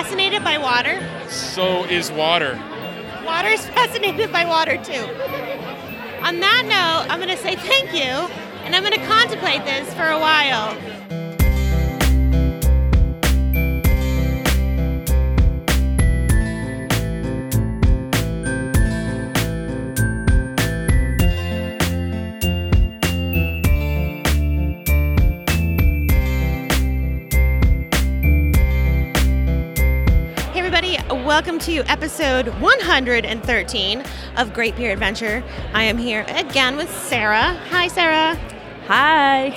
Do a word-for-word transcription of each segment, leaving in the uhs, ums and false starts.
fascinated by water? So is water. Water's fascinated by water, too. On that note, I'm going to say thank you, and I'm going to contemplate this for a while. Welcome to episode one hundred thirteen of Great Beer Adventure. I am here again with Sarah. Hi, Sarah. Hi.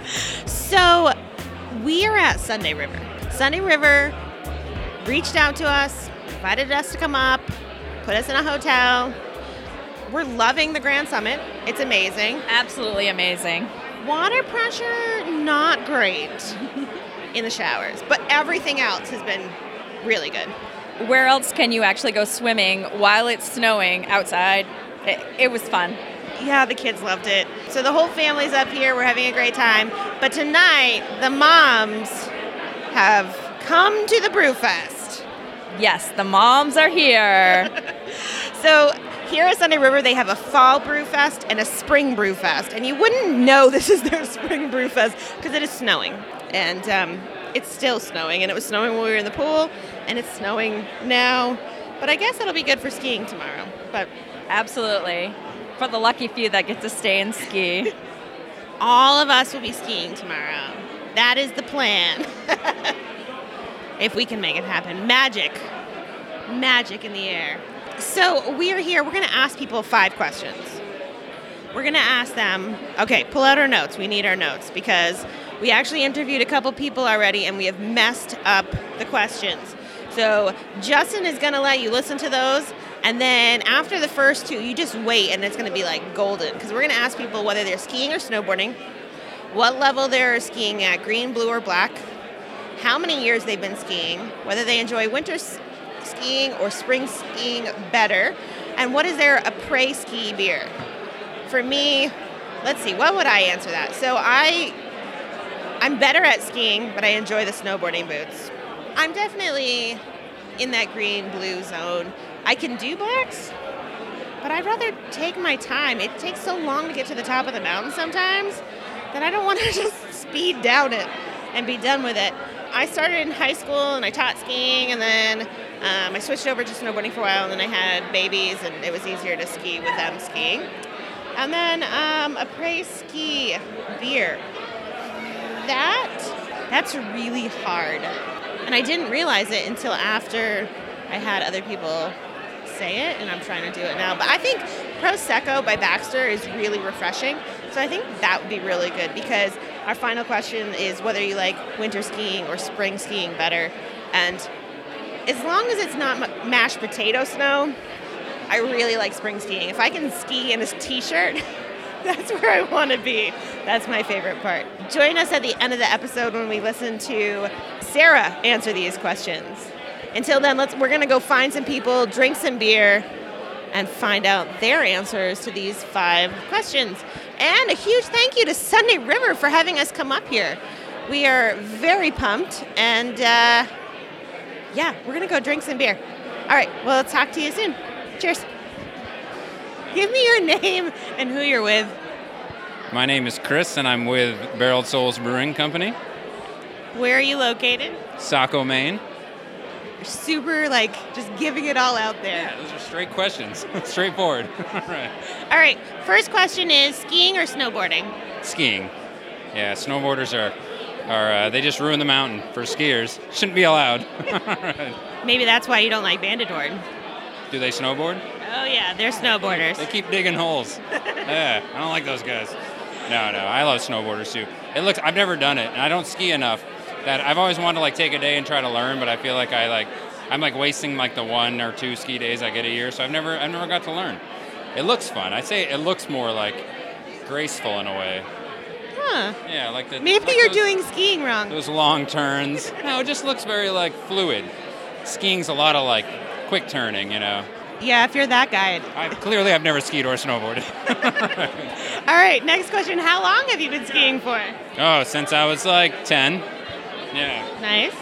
So, we are at Sunday River. Sunday River reached out to us, invited us to come up, put us in a hotel. We're loving the Grand Summit. It's amazing. Absolutely amazing. Water pressure, not great in the showers, but everything else has been really good. Where else can you actually go swimming while it's snowing outside? It, it was fun. Yeah, the kids loved it. So the whole family's up here. We're having a great time. But tonight, the moms have come to the Brewfest. Yes, the moms are here. So here at Sunday River, they have a fall Brewfest and a spring Brewfest. And you wouldn't know this is their spring Brewfest because it is snowing. And um, it's still snowing. And it was snowing when we were in the pool. And it's snowing now. But I guess it'll be good for skiing tomorrow. But absolutely. For the lucky few that get to stay and ski. All of us will be skiing tomorrow. That is the plan. If we can make it happen. Magic. Magic in the air. So we are here. We're going to ask people five questions. We're going to ask them, okay, pull out our notes. We need our notes because we actually interviewed a couple people already and we have messed up the questions. So Justin is going to let you listen to those. And then after the first two, you just wait and it's going to be like golden. Because we're going to ask people whether they're skiing or snowboarding, what level they're skiing at, green, blue, or black, how many years they've been skiing, whether they enjoy winter s- skiing or spring skiing better, and what is their après-ski beer. For me, let's see, what would I answer that? So I, I'm better at skiing, but I enjoy the snowboarding boots. I'm definitely in that green-blue zone. I can do blacks, but I'd rather take my time. It takes so long to get to the top of the mountain sometimes that I don't want to just speed down it and be done with it. I started in high school and I taught skiing, and then um, I switched over to snowboarding for a while, and then I had babies and it was easier to ski with them skiing. And then um, après-ski beer. That, that's really hard. And I didn't realize it until after I had other people say it, and I'm trying to do it now. But I think Prosecco by Baxter is really refreshing. So I think that would be really good because our final question is whether you like winter skiing or spring skiing better. And as long as it's not m- mashed potato snow, I really like spring skiing. If I can ski in a t-shirt, that's where I want to be. That's my favorite part. Join us at the end of the episode when we listen to Sarah answer these questions. Until then, let's we're going to go find some people, drink some beer, and find out their answers to these five questions. And a huge thank you to Sunday River for having us come up here. We are very pumped, and uh, yeah, we're going to go drink some beer. All right, well, let's talk to you soon. Cheers. Give me your name and who you're with. My name is Chris, and I'm with Barreled Souls Brewing Company. Where are you located? Saco, Maine. You're super, like, just giving it all out there. Yeah, those are straight questions. Straightforward. All right. All right, first question is skiing or snowboarding? Skiing. Yeah, snowboarders are, are uh, they just ruin the mountain for skiers. Shouldn't be allowed. Right. Maybe that's why you don't like Banditoid. Do they snowboard? Oh, yeah, they're snowboarders. They keep digging holes. Yeah, I don't like those guys. No, no, I love snowboarders too. It looks, I've never done it, and I don't ski enough. That I've always wanted to like take a day and try to learn, but I feel like I like I'm like wasting like the one or two ski days I get a year, so I've never I've never got to learn. It looks fun. I'd say it looks more like graceful in a way. Huh. Yeah, like the Maybe like you're those, doing skiing wrong. Those long turns. No, it just looks very like fluid. Skiing's a lot of like quick turning, you know. Yeah, if you're that guy. I clearly I've never skied or snowboarded. All right, next question. How long have you been skiing for? Oh, since I was like ten. Yeah. Nice.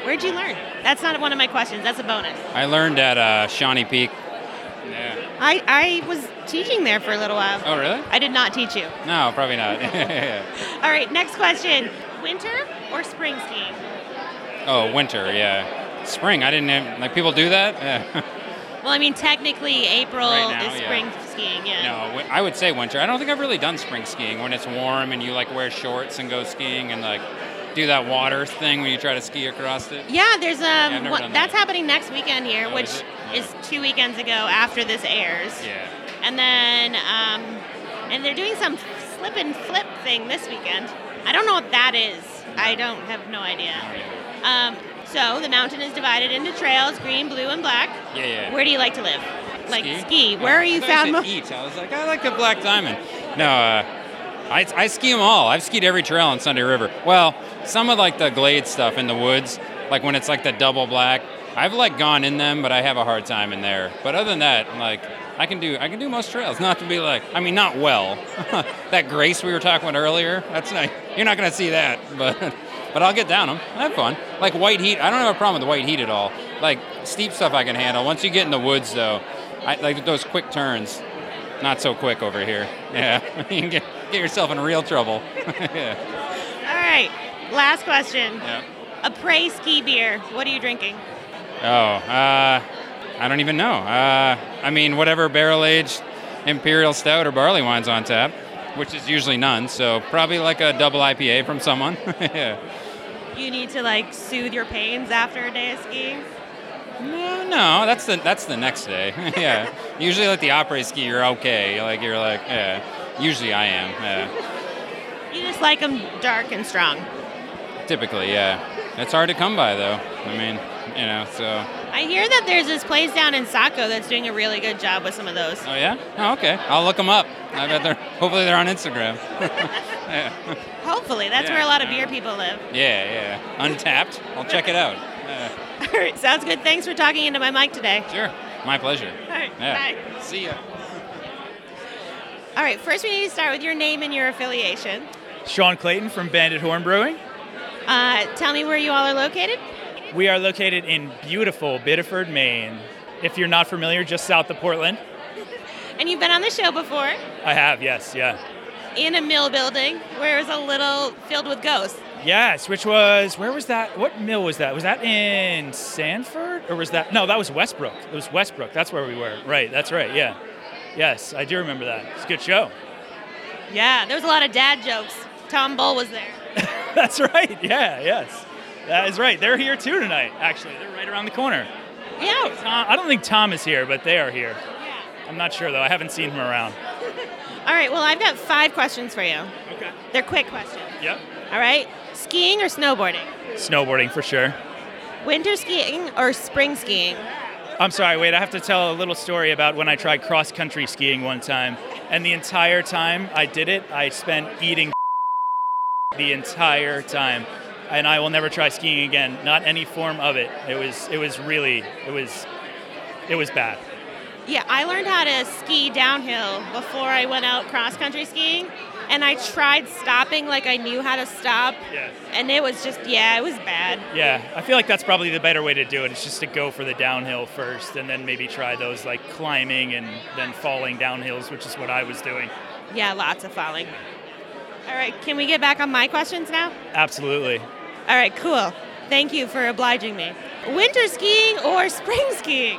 Where'd you learn? That's not one of my questions. That's a bonus. I learned at uh, Shawnee Peak. Yeah. I, I was teaching there for a little while. Oh, really? I did not teach you. No, probably not. All right, next question. Winter or spring skiing? Oh, winter, yeah. Spring, I didn't have, like, people do that? Yeah. Well, I mean, technically, April Right now, is yeah. spring skiing, yeah. No, wi- I would say winter. I don't think I've really done spring skiing when it's warm and you, like, wear shorts and go skiing and, like, do that water thing when you try to ski across it. Yeah, there's um, I've never one, done that's that. happening next weekend here, Oh, which is is, it? Yeah. two weekends ago after this airs. Yeah. And then, um, and they're doing some slip and flip thing this weekend. I don't know what that is. I don't have no idea. Um, so the mountain is divided into trails, green, blue, and black. Yeah, yeah. Where do you like to live? Like Ski? ski. Where Oh, are you I thought found said most? eat. I was like, I like the Black Diamond. No, uh, I, I ski them all. I've skied every trail on Sunday River. Well, some of like the glade stuff in the woods, like when it's like the double black. I've like gone in them, but I have a hard time in there. But other than that, like I can do I can do most trails. Not to be like, I mean, not well. That Grace we were talking about earlier, that's not, you're not gonna see that, but but I'll get down them. I have fun. Like white heat, I don't have a problem with the white heat at all. Like steep stuff I can handle. Once you get in the woods though, I like those quick turns. Not so quick over here. Yeah, you can get get yourself in real trouble. Yeah. All right, last question. Yeah. A Prey ski beer. What are you drinking? Oh, uh, I don't even know. Uh, I mean, whatever barrel-aged imperial stout or barley wine's on tap, which is usually none. So probably like a double I P A from someone. Yeah. You need to like soothe your pains after a day of skiing. No, no, that's the that's the next day. Yeah. Usually, like the après ski, you're okay. Like you're like, yeah. Usually, I am. Yeah. You just like them dark and strong. Typically, yeah. It's hard to come by, though. I mean, you know, so. I hear that there's this place down in Saco that's doing a really good job with some of those. Oh yeah. Oh, okay. I'll look them up. I bet they're. Hopefully, they're on Instagram. Yeah. Hopefully, that's Yeah, where a lot of yeah. beer people live. Yeah, yeah. Untapped. I'll check it out. Yeah. All right, sounds good. Thanks for talking into my mic today. Sure. My pleasure. All right, Yeah. bye. See ya. All right, first we need to start with your name and your affiliation. Sean Clayton from Bandit Horn Brewing. Uh, tell me where you all are located. We are located in beautiful Biddeford, Maine. If you're not familiar, just south of Portland. And you've been on the show before I have, yes, yeah. in a mill building where it was a little filled with ghosts. Yes, which was, where was that? What mill was that? Was that in Sanford? Or was that, no, that was Westbrook. It was Westbrook. That's where we were. Right, that's right, yeah. Yes, I do remember that. It's a good show. Yeah, there was a lot of dad jokes. Tom Bull was there. That's right, yeah, yes. That is right. They're here too tonight, actually. They're right around the corner. Yeah. Tom, I don't think Tom is here, but they are here. Yeah. I'm not sure, though. I haven't seen him around. All right, well, I've got five questions for you. Okay. They're quick questions. Yep. All right, skiing or snowboarding? Snowboarding for sure. Winter skiing or spring skiing? I'm sorry, wait, I have to tell a little story about when I tried cross-country skiing one time. And the entire time I did it, I spent eating the entire time. And I will never try skiing again, not any form of it. It was it was really, it was, it was bad. Yeah, I learned how to ski downhill before I went out cross-country skiing. And I tried stopping like I knew how to stop. Yeah. And it was just, yeah, it was bad. Yeah, I feel like that's probably the better way to do it. It's just to go for the downhill first and then maybe try those like climbing and then falling downhills, which is what I was doing. Yeah, lots of falling. All right, can we get back on my questions now? Absolutely. All right, cool. Thank you for obliging me. Winter skiing or spring skiing?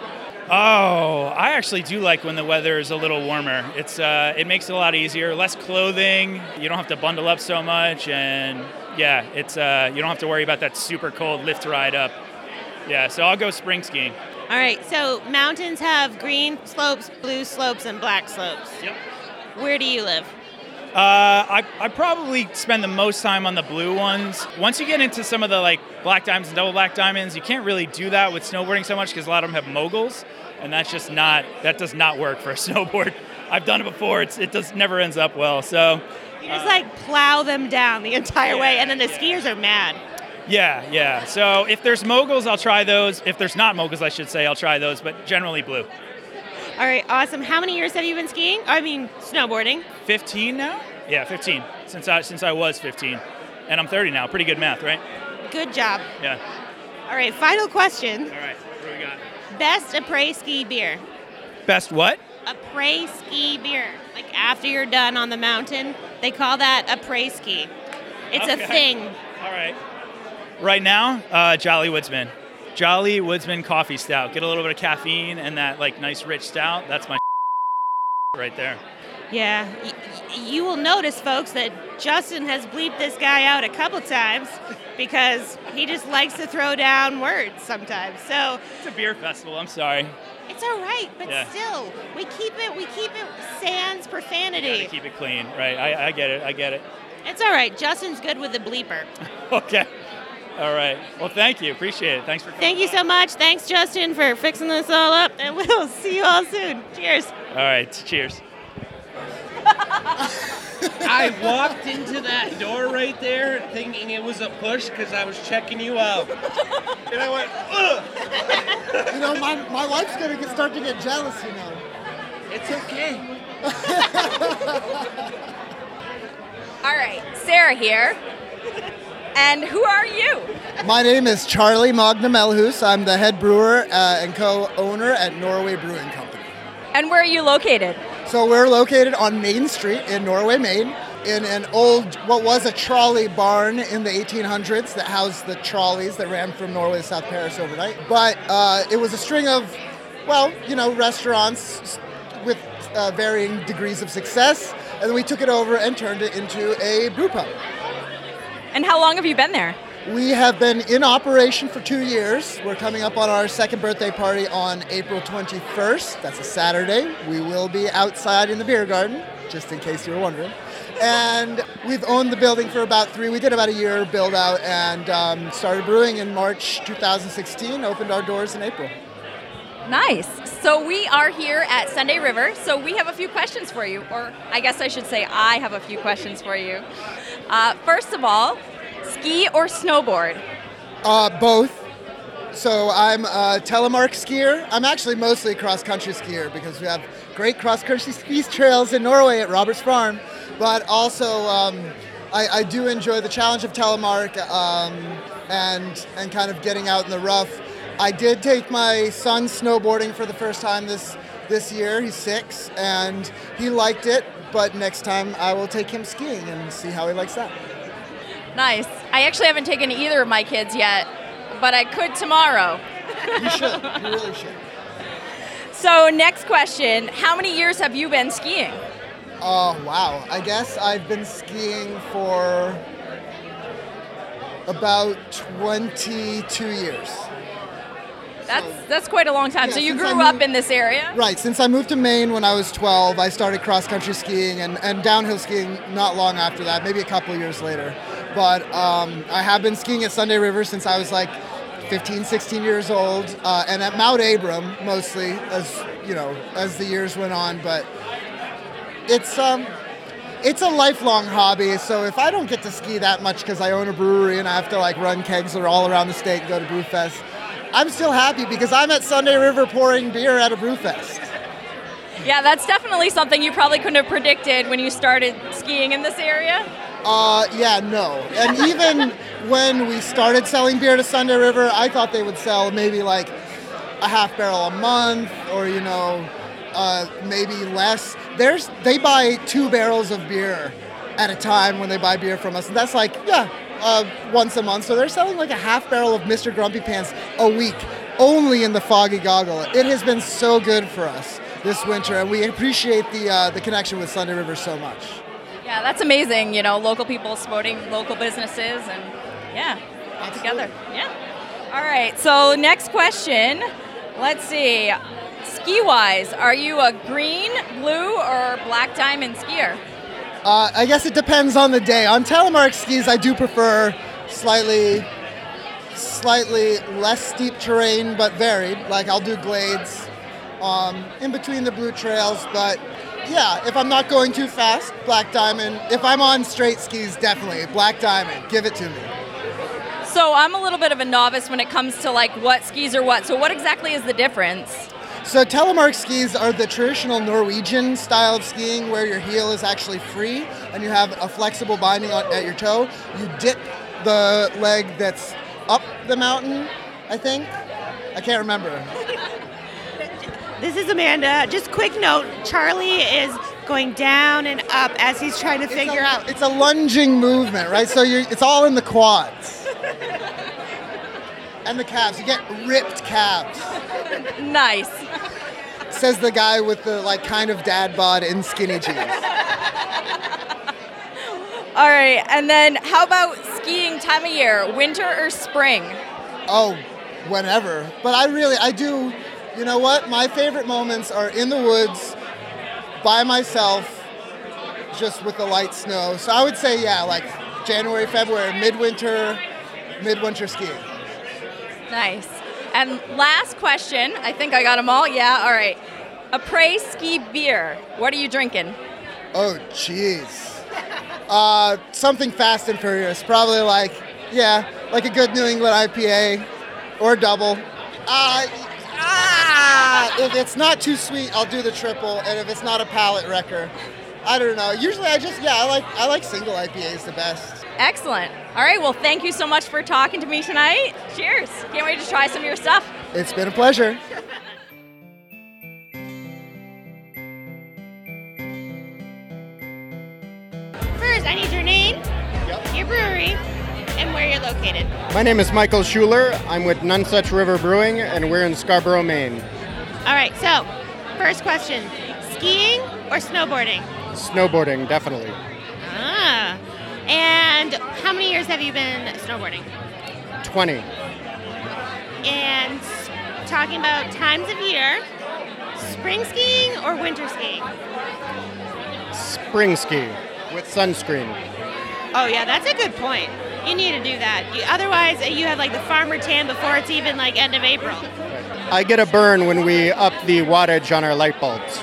Oh, I actually do like when the weather is a little warmer. It's uh, it makes it a lot easier. Less clothing. You don't have to bundle up so much, and yeah, it's uh, you don't have to worry about that super cold lift ride up. Yeah, so I'll go spring skiing. All right, so mountains have green slopes, blue slopes, and black slopes. Yep. Where do you live? Uh, I I probably spend the most time on the blue ones. Once you get into some of the like black diamonds and double black diamonds, you can't really do that with snowboarding so much because a lot of them have moguls, and that's just not that does not work for a snowboard. I've done it before. It's it does never ends up well. So You just like plow them down the entire way, yeah, and then the yeah. skiers are mad. yeah, yeah. So if there's moguls, I'll try those. If there's not moguls, I should say I'll try those, but generally blue. All right, awesome. How many years have you been skiing? I mean, snowboarding. fifteen now? Yeah, fifteen. Since I since I was fifteen, and I'm thirty now. Pretty good math, right? Good job. Yeah. All All right, final question. All right, what do we got? Best après-ski beer. Best what? Après-ski beer. Like after you're done on the mountain, they call that après-ski. It's Okay. a thing. All right. Right now, uh, Jolly Woodsman. Jolly Woodsman coffee stout. Get a little bit of caffeine and that like nice rich stout. That's my right there. Yeah, y- y- you will notice, folks, that Justin has bleeped this guy out a couple times because he just likes to throw down words sometimes. So It's a beer festival. I'm sorry. it's all right, but Yeah. still, we keep it. We keep it sans Gotta profanity. keep it clean, right? I, I get it. I get it. It's all right. Justin's good with the bleeper. Okay. All right. Well, thank you. Appreciate it. Thanks for coming. Thank you so much. Thanks, Justin, for fixing this all up, and we'll see you all soon. Cheers. All right. Cheers. I walked into that door right there thinking it was a push because I was checking you out. And I went, ugh! You know, my, my wife's gonna get, start to get jealous, you know. It's okay. All right, Sarah here. And who are you? My name is Charlie Magna Melhus. I'm the head brewer uh, and co-owner at Norway Brewing Company. And where are you located? So we're located on Main Street in Norway, Maine, in an old, what was a trolley barn in the eighteen hundreds that housed the trolleys that ran from Norway to South Paris overnight. But uh, it was a string of, well, you know, restaurants with uh, varying degrees of success, and then we took it over and turned it into a brew pub. And how long have you been there? We have been in operation for two years. We're coming up on our second birthday party on April twenty-first. That's a Saturday. We will be outside in the beer garden, just in case you were wondering. And we've owned the building for about three. We did about a year build out and um, started brewing in March two thousand sixteen. Opened our doors in April. Nice. So we are here at Sunday River. So we have a few questions for you, or I guess I should say I have a few questions for you. Uh, first of all, ski or snowboard? Uh, both. So I'm a telemark skier. I'm actually mostly a cross-country skier because we have great cross-country ski trails in Norway at Roberts Farm. But also, um, I, I do enjoy the challenge of telemark um, and and kind of getting out in the rough. I did take my son snowboarding for the first time this this year. He's six, and he liked it. But next time, I will take him skiing and see how he likes that. Nice. I actually haven't taken either of my kids yet, but I could tomorrow. You should. You really should. So next question, how many years have you been skiing? Oh, wow. I guess I've been skiing for about twenty-two years. That's that's quite a long time. Yeah, so you since I grew up moved- in this area? Right. Since I moved to Maine when I was twelve, I started cross-country skiing and, and downhill skiing not long after that, maybe a couple years later. But um, I have been skiing at Sunday River since I was like fifteen, sixteen years old, uh, and at Mount Abram mostly, as you know, as the years went on. But it's um, it's a lifelong hobby. So if I don't get to ski that much because I own a brewery and I have to like run kegs all around the state and go to Brewfest, I'm still happy because I'm at Sunday River pouring beer at a Brewfest. Yeah, that's definitely something you probably couldn't have predicted when you started skiing in this area. Uh, yeah, no. And even when we started selling beer to Sunday River, I thought they would sell maybe like a half barrel a month or, you know, uh, maybe less. There's, they buy two barrels of beer at a time when they buy beer from us. And that's like, yeah, uh, once a month. So they're selling like a half barrel of Mister Grumpy Pants a week, only in the Foggy Goggle. It has been so good for us this winter, and we appreciate the uh, the connection with Sunday River so much. Yeah, that's amazing. You know, local people supporting local businesses and yeah, all together. Yeah. All right. So next question. Let's see. Ski-wise, are you a green, blue, or black diamond skier? Uh, I guess it depends on the day. On telemark skis, I do prefer slightly, slightly less steep terrain, but varied. Like I'll do glades um, in between the blue trails. But yeah, if I'm not going too fast, black diamond. If I'm on straight skis, definitely black diamond. Give it to me. So I'm a little bit of a novice when it comes to like what skis are what. So what exactly is the difference? So telemark skis are the traditional Norwegian style of skiing where your heel is actually free and you have a flexible binding on, at your toe. You dip the leg that's up the mountain I think. I can't remember. This is Amanda. Just quick note, Charlie is going down and up as he's trying to figure it's a, out. It's a lunging movement, right? So you're, it's all in the quads. And the calves. You get ripped calves. Nice. Says the guy with the like kind of dad bod in skinny jeans. All right, and then how about skiing time of year, winter or spring? Oh, whenever. But I really, I do, you know what? My favorite moments are in the woods, by myself, just with the light snow. So I would say, yeah, like January, February, midwinter, midwinter skiing. Nice. And last question, I think I got them all. Yeah, all right. Après ski beer, what are you drinking? Oh, jeez. Uh, something fast and furious. Probably like, yeah, like a good New England I P A or double. Uh, ah, if it's not too sweet, I'll do the triple. And if it's not a palate wrecker, I don't know. Usually I just, yeah, I like I like single I P As the best. Excellent. All right, well, thank you so much for talking to me tonight. Cheers. Can't wait to try some of your stuff. It's been a pleasure. First, I need your name, Yep. your brewery, and where you're located. My name is Michael Schuler. I'm with None Such River Brewing, and we're in Scarborough, Maine. All right, so first question, skiing or snowboarding? Snowboarding, definitely. Ah, and how many years have you been snowboarding? twenty. And talking about times of year, spring skiing or winter skiing? Spring ski with sunscreen. Oh yeah, that's a good point. You need to do that. You, otherwise, uh, you have like the farmer tan before it's even like end of April. I get a burn when we up the wattage on our light bulbs.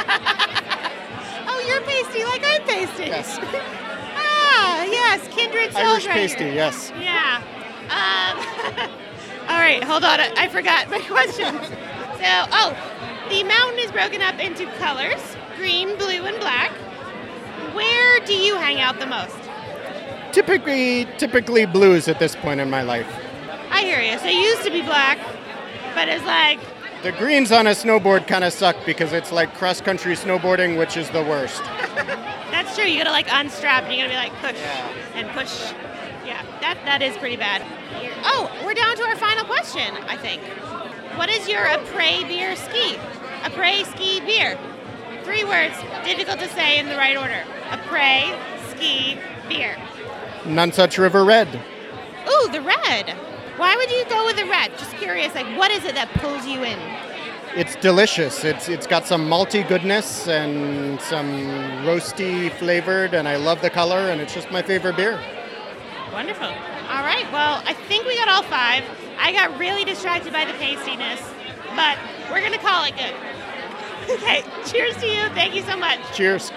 Oh, you're pasty like I'm pasty. Yes. Ah, yes, kindred souls Irish right pasty, here. yes. Yeah. Um, all right, hold on. I I forgot my question. So, oh, the mountain is broken up into colors, green, blue, and black. Where do you hang out the most? Typically, typically blues at this point in my life. I hear you. So it used to be black, but it's like, The greens on a snowboard kind of suck because it's like cross-country snowboarding, which is the worst. that's true. You gotta like unstrap and you gotta be like push Yeah. and push. Yeah, that that is pretty bad. Oh, we're down to our final question, I think. What is your après beer ski? Après ski beer. Three words, difficult to say in the right order. Après ski beer. None Such River Red. Ooh, the red. Why would you go with the red? Just curious, like what is it that pulls you in? It's delicious. It's it's got some malty goodness and some roasty flavored, and I love the color, and it's just my favorite beer. Wonderful. All right, well, I think we got all five. I got really distracted by the pastiness, but we're gonna call it good. Okay, cheers to you. Thank you so much. Cheers.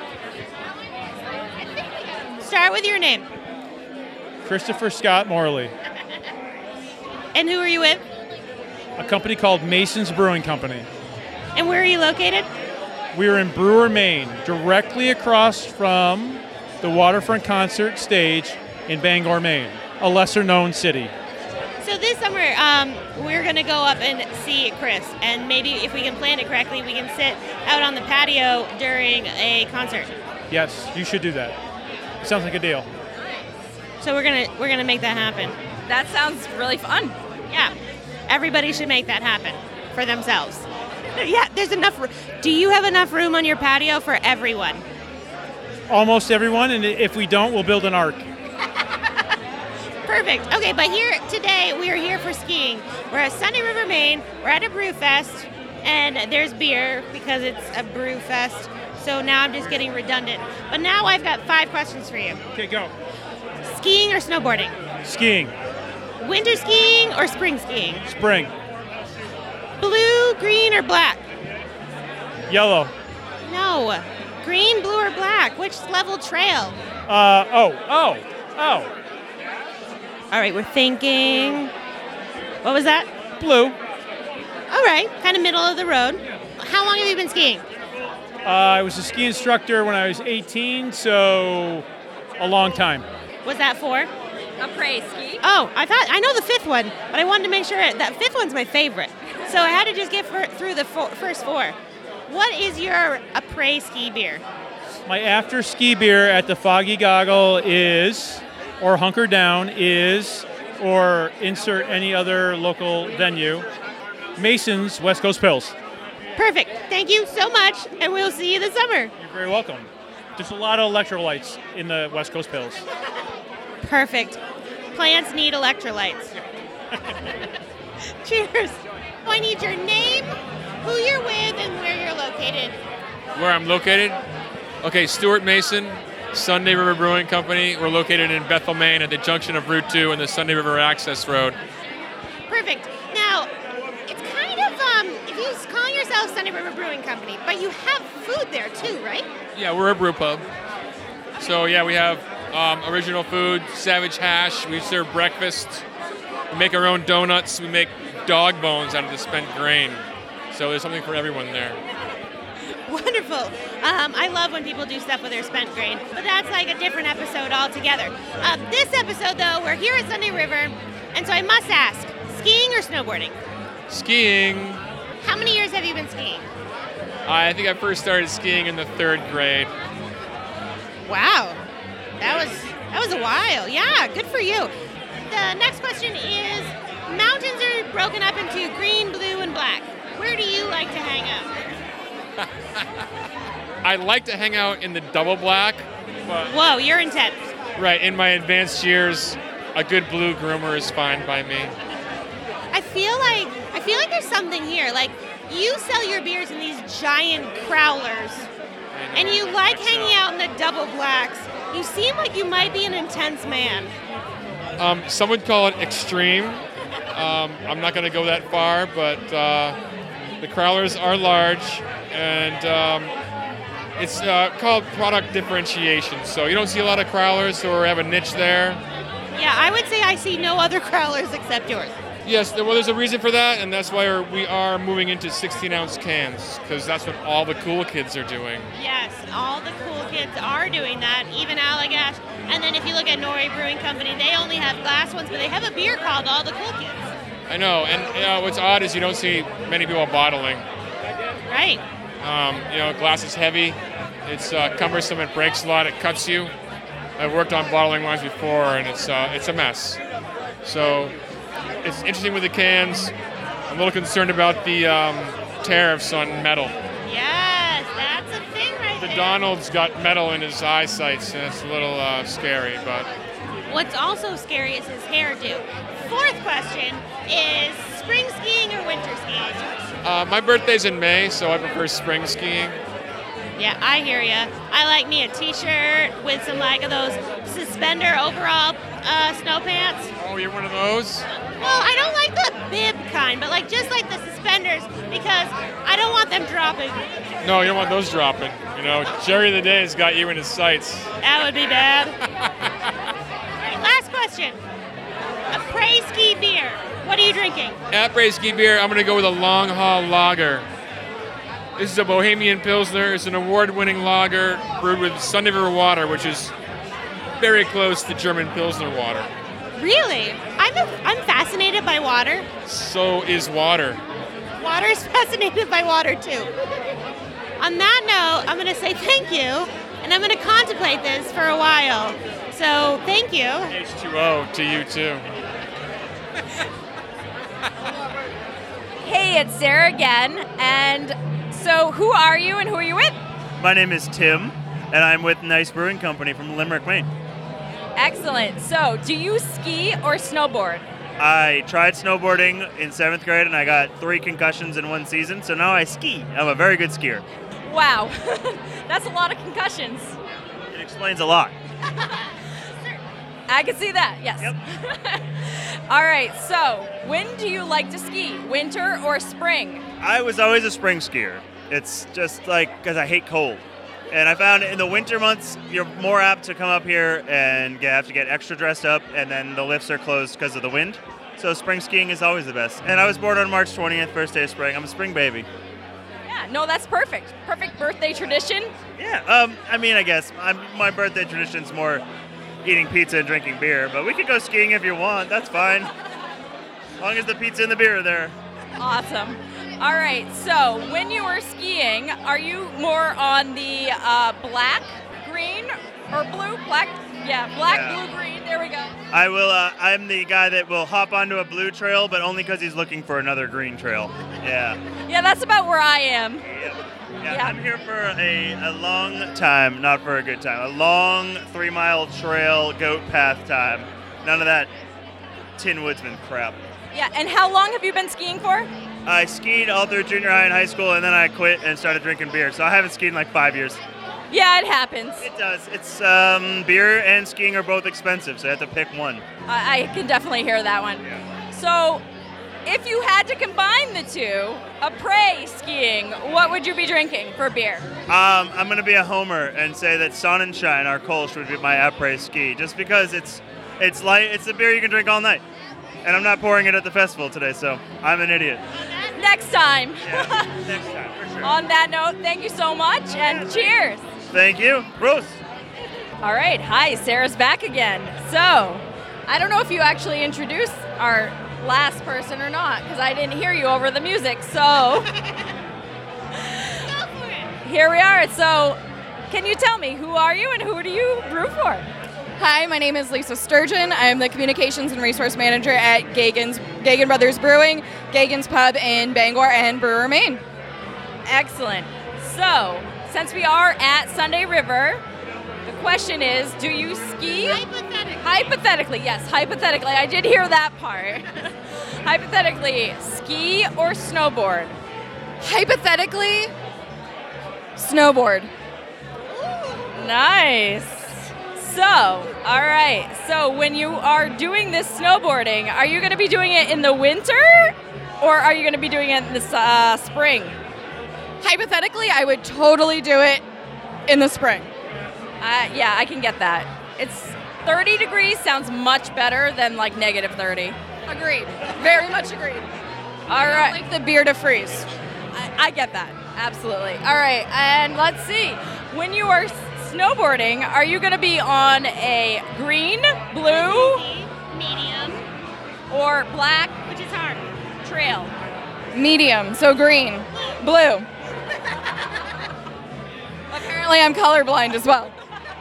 Start with your name. Christopher Scott Morley, And who are you with? a company called Mason's Brewing Company. And where are you located? We are in Brewer, Maine, directly across from the Waterfront Concert Stage in Bangor, Maine, a lesser-known city. So this summer, um, we're going to go up and see Chris. And maybe if we can plan it correctly, we can sit out on the patio during a concert. Yes, you should do that. Sounds like a deal. So we're going to we're gonna make that happen. That sounds really fun. Yeah. Everybody should make that happen for themselves. Yeah, there's enough. r- Do you have enough room on your patio for everyone? Almost everyone, and if we don't, we'll build an ark. Perfect. Okay, but here today we are here for skiing. We're at Sunday River, Maine. We're at a brew fest, and there's beer because it's a brew fest. So now I'm just getting redundant. But now I've got five questions for you. Okay, go. Skiing or snowboarding? Skiing, Winter skiing or spring skiing? spring, Blue, green, or black? yellow. No. Green, blue, or black? Which level trail? Uh, oh, oh, oh, All right, we're thinking. What was that? blue. All right, kind of middle of the road. How long have you been skiing? Uh, I was a ski instructor when I was eighteen, so a long time. Was that for? après ski. Oh, I thought I know the fifth one, but I wanted to make sure that fifth one's my favorite. So I had to just get for, through the four, first four. What is your après ski beer? My after ski beer at the Foggy Goggle is, or Hunker Down is, or insert any other local venue, Mason's West Coast Pils. Perfect. Thank you so much, and we'll see you this summer. You're very welcome. There's a lot of electrolytes in the West Coast Pils. Perfect. Plants need electrolytes. Cheers. I need your name, who you're with, and where you're located. Where I'm located? Okay, Stuart Mason, Sunday River Brewing Company. We're located in Bethel, Maine at the junction of Route two and the Sunday River Access Road. Perfect. Now, it's kind of, um, if you call yourself Sunday River Brewing Company, but you have food there too, right? Yeah, we're a brew pub. So yeah, we have um, original food, Savage Hash. We serve breakfast. We make our own donuts. We make dog bones out of the spent grain. So there's something for everyone there. Wonderful. Um, I love when people do stuff with their spent grain, but that's like a different episode altogether. Uh, this episode, though, we're here at Sunday River, and so I must ask, skiing or snowboarding? Skiing. How many years have you been skiing? I think I first started skiing in the third grade. Wow. That was that was a while. Yeah, good for you. The next question is, mountains are broken up into green, blue, and black. Where do you like to hang out? I like to hang out in the double black. But Whoa, you're intense. right, in my advanced years, a good blue groomer is fine by me. I feel like I feel like there's something here. Like, you sell your beers in these giant crowlers, and you like hanging out in the double blacks. You seem like you might be an intense man. Um, some would call it extreme. Um, I'm not going to go that far, but uh, the crowlers are large, and um, it's uh, called product differentiation. So you don't see a lot of crowlers, so we have a niche there. Yeah, I would say I see no other crowlers except yours. Yes, well, there's a reason for that, and that's why we are moving into sixteen ounce cans, because that's what all the cool kids are doing. Yes, all the cool kids are doing that, even Allagash. And then if you look at Nori Brewing Company, they only have glass ones, but they have a beer called All the Cool Kids. I know, and you know, what's odd is you don't see many people bottling. Right. Um, you know, glass is heavy, it's uh, cumbersome, it breaks a lot, it cuts you. I've worked on bottling lines before, and it's uh, it's a mess. So it's interesting with the cans. I'm a little concerned about the um, tariffs on metal. Yes, that's a thing right The there. Donald's got metal in his eyesight, so it's a little uh, scary, but What's also scary is his hairdo. Fourth question is spring skiing or winter skiing? uh, my birthday's in May, so I prefer spring skiing. Yeah, I hear ya. I like me a t-shirt with some like of those suspender overall uh, snow pants. Oh, you're one of those? Well, I don't like the bib kind, but like just like the suspenders because I don't want them dropping. No, you don't want those dropping. You know, Jerry the Day has got you in his sights. That would be bad. All right, last question. Après ski beer. What are you drinking? Après ski beer, I'm going to go with a long haul lager. This is a Bohemian Pilsner. It's an award-winning lager brewed with Sunday River water, which is very close to German Pilsner water. Really? I'm a, I'm fascinated by water. So is water. Water is fascinated by water too. On that note, I'm going to say thank you, and I'm going to contemplate this for a while. So thank you. H two O to you too. Hey, it's Sarah again, and so who are you and who are you with? My name is Tim, and I'm with Nice Brewing Company from Limerick, Maine. Excellent. So, do you ski or snowboard? I tried snowboarding in seventh grade, and I got three concussions in one season, so now I ski. I'm a very good skier. Wow, that's a lot of concussions. It explains a lot. I can see that, yes. Yep. All right, so when do you like to ski, winter or spring? I was always a spring skier. It's just like, because I hate cold. And I found in the winter months, you're more apt to come up here and get, have to get extra dressed up, and then the lifts are closed because of the wind. So spring skiing is always the best. And I was born on March twentieth, first day of spring. I'm a spring baby. Yeah, no, that's perfect. Perfect birthday tradition. Yeah, um, I mean, I guess I'm, my birthday tradition's more eating pizza and drinking beer. But we could go skiing if you want. That's fine. As long as the pizza and the beer are there. Awesome. All right, so when you were skiing, are you more on the uh, black, green, or blue? Black, yeah, black, Yeah. blue, green. There we go. I will. Uh, I'm the guy that will hop onto a blue trail, but only because he's looking for another green trail. Yeah. Yeah, that's about where I am. Yeah, yeah. I'm here for a, a long time, not for a good time. A long three-mile trail, goat path time. None of that Tin Woodsman crap. Yeah, and how long have you been skiing for? I skied all through junior high and high school, and then I quit and started drinking beer. So I haven't skied in like five years. Yeah, it happens. It does. It's um, beer and skiing are both expensive, so you have to pick one. I, I can definitely hear that one. So, if you had to combine the two, après skiing, what would you be drinking for beer? Um, I'm going to be a homer and say that Sonnenschein, our Kolsch, would be my après ski, just because it's it's light. It's a beer you can drink all night, and I'm not pouring it at the festival today, so I'm an idiot. Next time. Yeah, next time, for sure. On that note, thank you so much, and cheers. Thank you. Bruce. All right, hi, Sarah's back again. So, I don't know if you actually introduced our last person or not, because I didn't hear you over the music, so. Here we are. So, can you tell me, who are you and who do you brew for? Hi, my name is Lisa Sturgeon. I am the Communications and Resource Manager at Gagan's, Gagan Brothers Brewing, Gagan's Pub in Bangor and Brewer, Maine. Excellent. So, since we are at Sunday River, the question is, do you ski? Hypothetically. Hypothetically, yes, hypothetically. I did hear that part. Hypothetically, ski or snowboard? Hypothetically, snowboard. Nice. So, all right. So, when you are doing this snowboarding, are you going to be doing it in the winter or are you going to be doing it in the uh, spring? Hypothetically, I would totally do it in the spring. Uh, yeah, I can get that. It's thirty degrees sounds much better than like negative thirty. Agreed. Very much agreed. All right. Like the beer to freeze. I, I get that. Absolutely. All right. And let's see. When you are snowboarding, are you going to be on a green, blue, medium, or black, which is hard, trail? Medium, so green. Blue. Apparently I'm colorblind as well.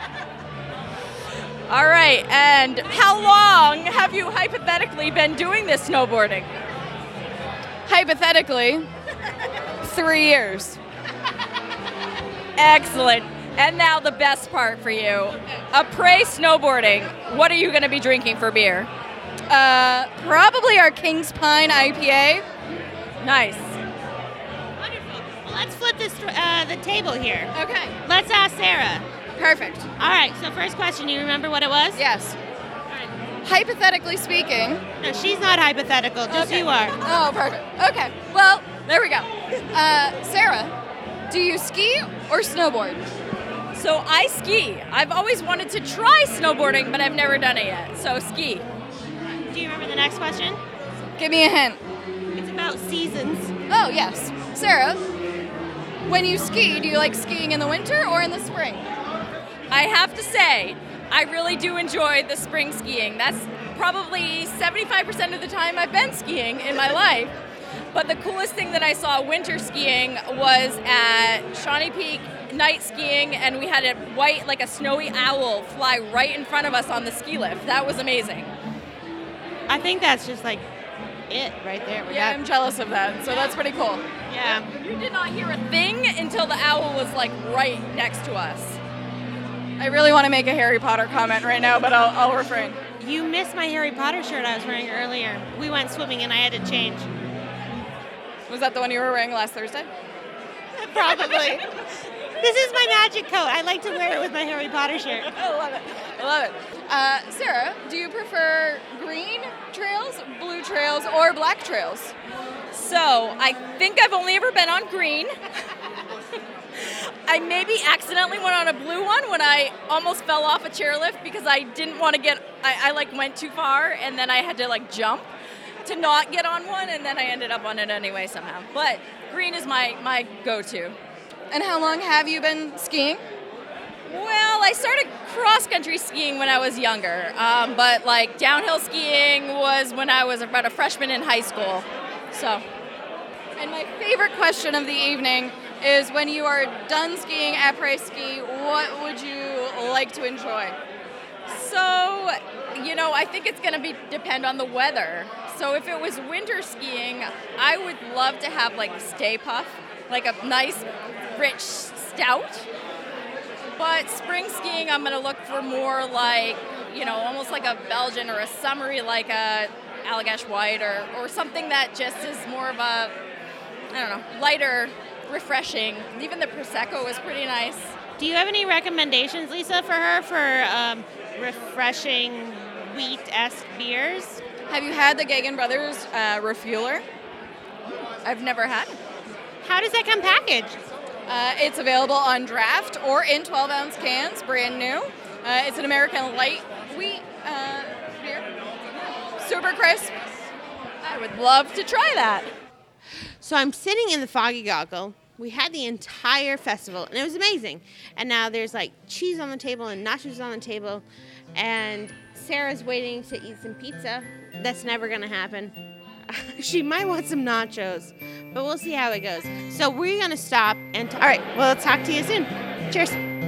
All right, and how long have you hypothetically been doing this snowboarding? Hypothetically, three years. Excellent. And now the best part for you. Après snowboarding, what are you going to be drinking for beer? Uh, probably our King's Pine I P A. Nice. Wonderful. Well, let's flip this uh, the table here. Okay. Let's ask Sarah. Perfect. All right. So first question. You remember what it was? Yes. Hypothetically speaking. No, she's not hypothetical. Just Okay. you are. Oh, perfect. Okay. Well, there we go. Uh, Sarah, do you ski or snowboard? So I ski. I've always wanted to try snowboarding, but I've never done it yet. So ski. Do you remember the next question? Give me a hint. It's about seasons. Oh, yes. Sarah, when you ski, do you like skiing in the winter or in the spring? I have to say, I really do enjoy the spring skiing. That's probably seventy-five percent of the time I've been skiing in my life. But the coolest thing that I saw winter skiing was at Shawnee Peak night skiing, and we had a white, like a snowy owl fly right in front of us on the ski lift. That was amazing. I think that's just like it right there. We Yeah, got- I'm jealous of that, so that's pretty cool. yeah. You did not hear a thing until the owl was like right next to us. I really want to make a Harry Potter comment right now, but I'll, I'll refrain. You missed my Harry Potter shirt I was wearing earlier. We went swimming and I had to change. Was that the one you were wearing last Thursday? Probably. This is my magic coat. I like to wear it with my Harry Potter shirt. I love it. I love it. Uh, Sarah, do you prefer green trails, blue trails, or black trails? So I think I've only ever been on green. I maybe accidentally went on a blue one when I almost fell off a chairlift because I didn't want to get, I, I like went too far and then I had to like jump to not get on one, and then I ended up on it anyway somehow. But green is my, my go-to. And how long have you been skiing? Well, I started cross-country skiing when I was younger, um, but like downhill skiing was when I was about a freshman in high school. So, And my favorite question of the evening is, when you are done skiing at Price Ski, what would you like to enjoy? so you know, I think it's going to be depend on the weather. So if it was winter skiing, I would love to have like Stay Puft, like a nice, rich stout. But spring skiing, I'm going to look for more like, you know, almost like a Belgian or a summery, like a Allagash White, or, or something that just is more of a, I don't know, lighter, refreshing. Even the Prosecco was pretty nice. Do you have any recommendations, Lisa, for her for um, refreshing wheat-esque beers? Have you had the Gagan Brothers uh, Refueler? I've never had it. How does that come packaged? Uh, it's available on draft or in twelve ounce cans, brand new. Uh, it's an American light wheat uh, beer. Super crisp. I would love to try that. So I'm sitting in the Foggy Goggle. We had the entire festival, and it was amazing. And now there's like cheese on the table and nachos on the table, and Sarah's waiting to eat some pizza. That's never going to happen. She might want some nachos, but we'll see how it goes. So we're going to stop and, t- all right, well, let's talk to you soon. Cheers.